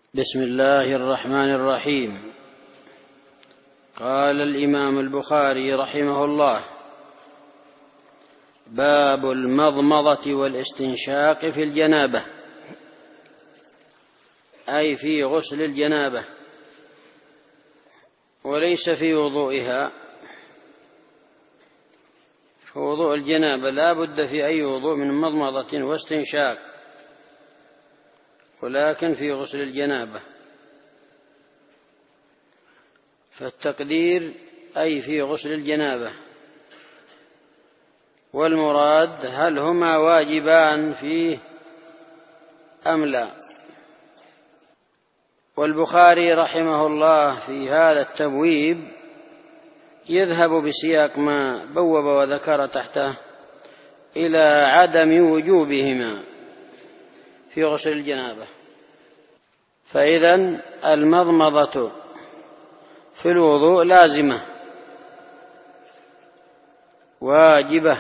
بسم الله الرحمن الرحيم. قال الإمام البخاري رحمه الله: باب المضمضة والاستنشاق في الجنابة، أي في غسل الجنابة، وليس في وضوئها. فوضوء الجنابة لا بد في أي وضوء من مضمضة واستنشاق، ولكن في غسل الجنابة فالتقدير أي في غسل الجنابة، والمراد هل هما واجبان فيه أم لا. والبخاري رحمه الله في هذا التبويب يذهب بسياق ما بوب وذكر تحته إلى عدم وجوبهما في غسل الجنابة. فإذن المضمضة في الوضوء لازمة واجبة،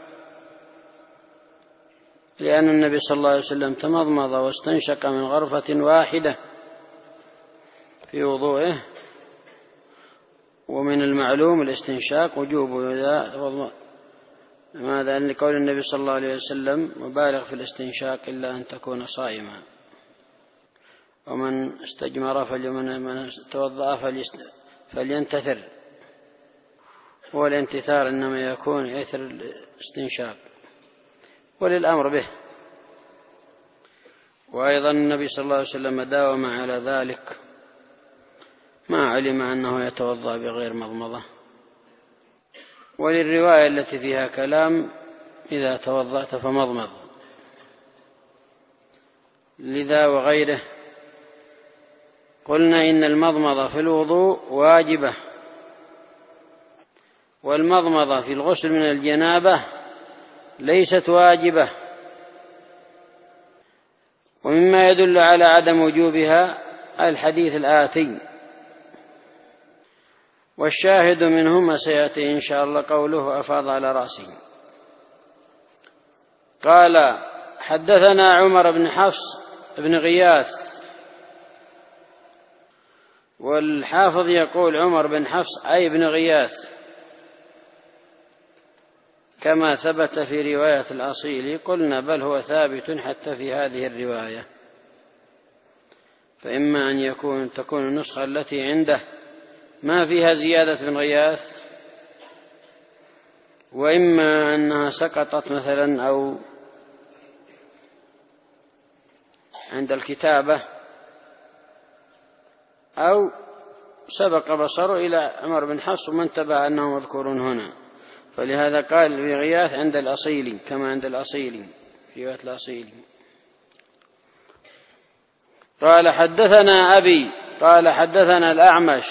لأن النبي صلى الله عليه وسلم تمضمض واستنشق من غرفة واحدة في وضوئه، ومن المعلوم الاستنشاق وجوبه ماذا لقول النبي صلى الله عليه وسلم: مبالغ في الاستنشاق إلا أن تكون صائما. ومن استجمر فمن توضأ فلينتثر، والانتثار إنما يكون إثر الاستنشاق وللأمر به. وأيضا النبي صلى الله عليه وسلم داوم على ذلك ما علم أنه يتوضأ بغير مضمضة. وللرواية التي فيها كلام: إذا توضأت فمضمض. لذا وغيره قلنا إن المضمضة في الوضوء واجبة، والمضمضة في الغسل من الجنابة ليست واجبة. ومما يدل على عدم وجوبها الحديث الآتي، والشاهد منه ما سيأتي إن شاء الله قوله: أفاض على رأسه. قال: حدثنا عمر بن حفص بن غياث. والحافظ يقول عمر بن حفص أي بن غياث، كما ثبت في رواية الأصيل. قلنا بل هو ثابت حتى في هذه الرواية، فإما أن تكون النسخة التي عنده ما فيها زيادة بن غياث، وإما أنها سقطت مثلا أو عند الكتابة، أو سبق بصره إلى عمر بن حفص وما انتبه أنهم مذكورون هنا، فلهذا قال بن غياث عند الأصيل كما عند الأصيل في رواية الأصيل. قال: حدثنا أبي قال حدثنا الأعمش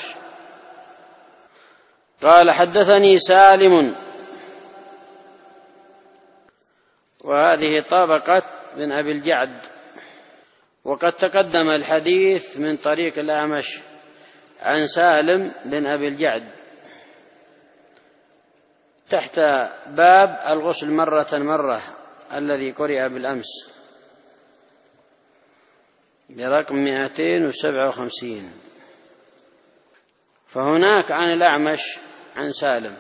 قال حدثني سالم. وهذه طبقة بن أبي الجعد، وقد تقدم الحديث من طريق الأعمش عن سالم بن أبي الجعد تحت باب الغسل مرة الذي قرئ بالأمس برقم 257. فهناك عن الأعمش عن سالم،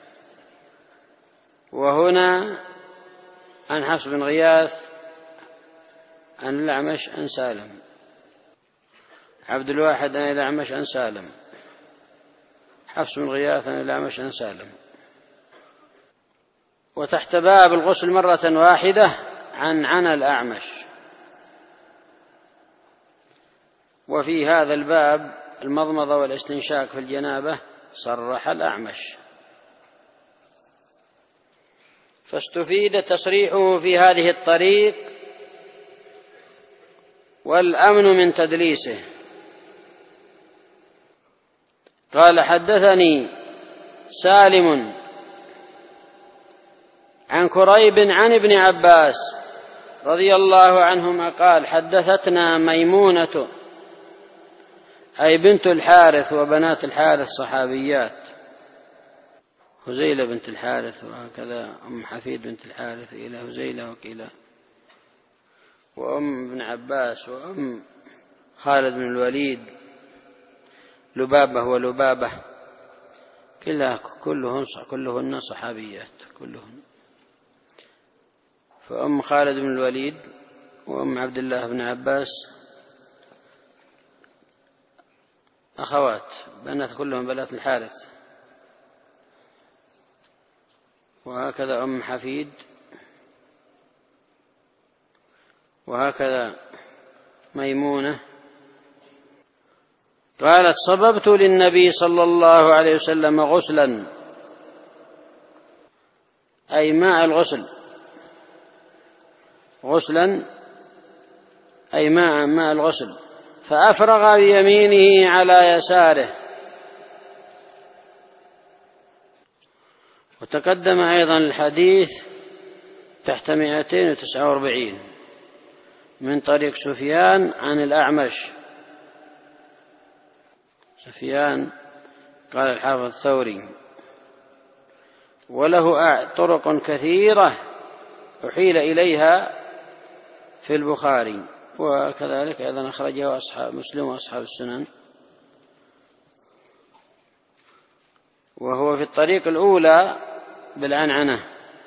وهنا عن حفص بن غياث عن الأعمش عن سالم. عبد الواحد عن الأعمش عن سالم، حفص بن غياث عن الأعمش عن سالم. وتحت باب الغسل مرة واحدة عن الأعمش. وفي هذا الباب المضمضة والاستنشاق في الجنابة صرح الأعمش، فاستفيد تصريحه في هذه الطريق والأمن من تدليسه. قال: حدثني سالم عن كريب عن ابن عباس رضي الله عنهما قال: حدثتنا ميمونة أي بنت الحارث، وبنات الحارث صحابيات، هزيلة بنت الحارث، وهكذا أم حفيد بنت الحارث إلى هزيلة وكيلا، وأم ابن عباس، وأم خالد بن الوليد، لبابة ولبابة، كلهن صحابيات كلهن. فأم خالد بن الوليد وأم عبد الله بن عباس أخوات، بنات كلهم بنات الحارث. وهكذا أم حفيد، وهكذا ميمونة. قالت: صببت للنبي صلى الله عليه وسلم غسلا، أي ماء الغسل، غسلا أي ماء الغسل، فأفرغ بيمينه على يساره. وتقدم أيضا الحديث تحت 249 من طريق سفيان عن الأعمش. سفيان قال الحافظ الثوري: وله طرق كثيرة أحيل إليها في البخاري، وكذلك أيضا أخرجه أصحاب مسلم وأصحاب السنن. وهو في الطريق الأولى بالعنعنة.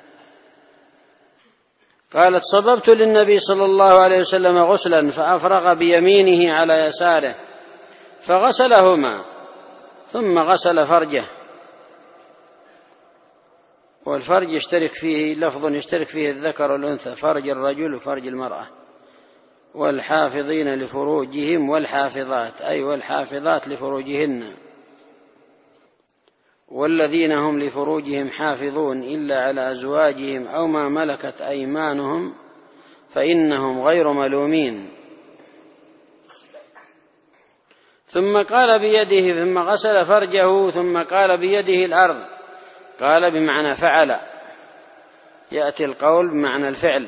قالت: صببت للنبي صلى الله عليه وسلم غسلا فأفرغ بيمينه على يساره فغسلهما ثم غسل فرجه. والفرج يشترك فيه لفظ يشترك فيه الذكر والأنثى: فرج الرجل وفرج المرأة. والحافظين لفروجهم والحافظات، أي والحافظات لفروجهن. والذين هم لفروجهم حافظون إلا على أزواجهم أو ما ملكت أيمانهم فإنهم غير ملومين. ثم قال بيده، ثم غسل فرجه، ثم قال بيده الأرض. قال بمعنى فعل، يأتي القول بمعنى الفعل.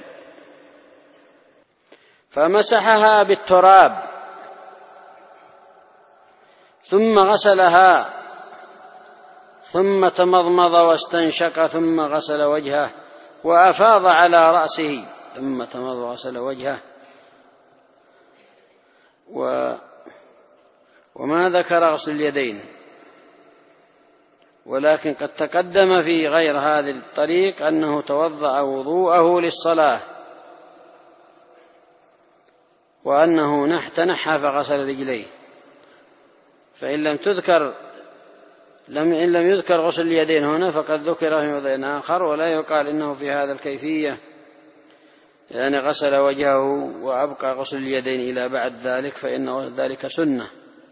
فمسحها بالتراب ثم غسلها، ثم تمضمض واستنشق، ثم غسل وجهه وأفاض على رأسه، ثم تمضمض وغسل وجهه. وما ذكر غسل اليدين، ولكن قد تقدم في غير هذه الطريق أنه توضأ وضوءه للصلاة، وأنه تنحى فغسل رجليه. فإن لم يذكر غسل اليدين هنا فقد ذكر في موضع آخر، ولا يقال إنه في هذا الكيفية، يعني غسل وجهه وأبقى غسل اليدين إلى بعد ذلك، فإن ذلك سنة.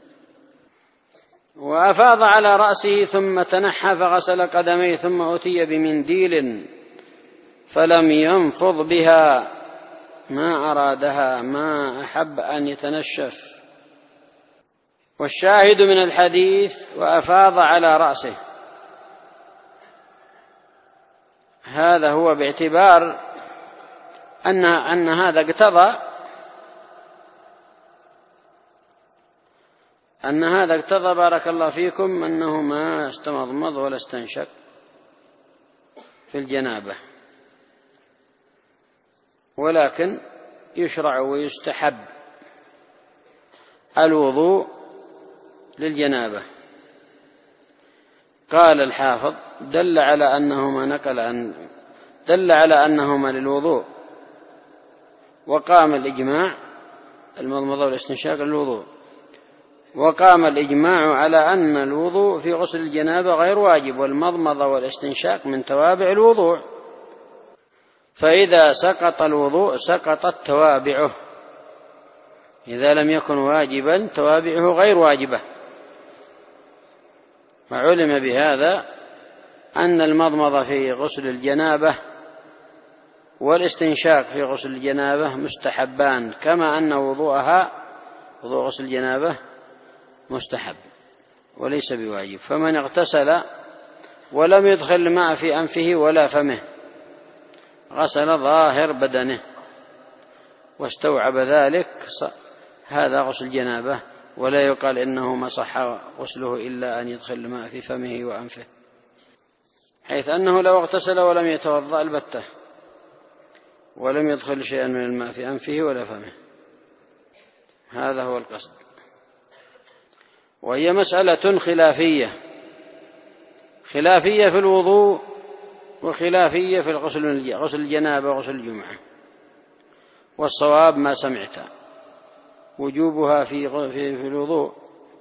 وأفاض على رأسه ثم تنحى فغسل قدميه، ثم أتي بمنديل فلم ينفض بها، ما أرادها، ما أحب أن يتنشف. والشاهد من الحديث: وأفاض على رأسه، هذا هو باعتبار أن هذا اقتضى بارك الله فيكم أنه ما استمضمض ولا استنشق في الجنابة. ولكن يشرع ويستحب الوضوء للجنابة. قال الحافظ: دل على أنهما للوضوء، وقام الإجماع، المضمضة والاستنشاق للوضوء، وقام الإجماع على أن الوضوء في غسل الجنابة غير واجب، والمضمضة والاستنشاق من توابع الوضوء، فإذا سقط الوضوء سقطت توابعه، إذا لم يكن واجبا توابعه غير واجبة. وعلم بهذا أن المضمضة في غسل الجنابة والاستنشاق في غسل الجنابة مستحبان، كما أن وضوء غسل الجنابة مستحب وليس بواجب. فمن اغتسل ولم يدخل الماء في أنفه ولا فمه غسل ظاهر بدنه واستوعب ذلك، هذا غسل الجنابة، ولا يقال إنه ما صح غسله إلا أن يدخل الماء في فمه وأنفه، حيث أنه لو اغتسل ولم يتوضأ البتة ولم يدخل شيئا من الماء في أنفه ولا فمه. هذا هو القصد. وهي مسألة خلافية في الوضوء وخلافية في غسل الجنابة وغسل الجمعة، والصواب ما سمعت وجوبها في الوضوء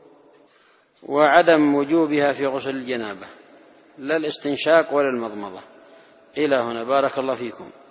وعدم وجوبها في غسل الجنابة، لا الاستنشاق ولا المضمضة. إلى هنا، بارك الله فيكم.